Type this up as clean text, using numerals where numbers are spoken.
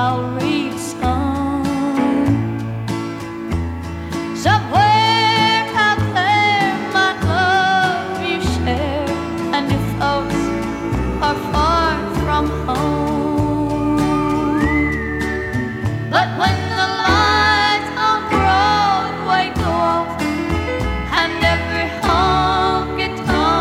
I'll read a song. Somewhere out there, my love you share, and your thoughts are far from home. But when the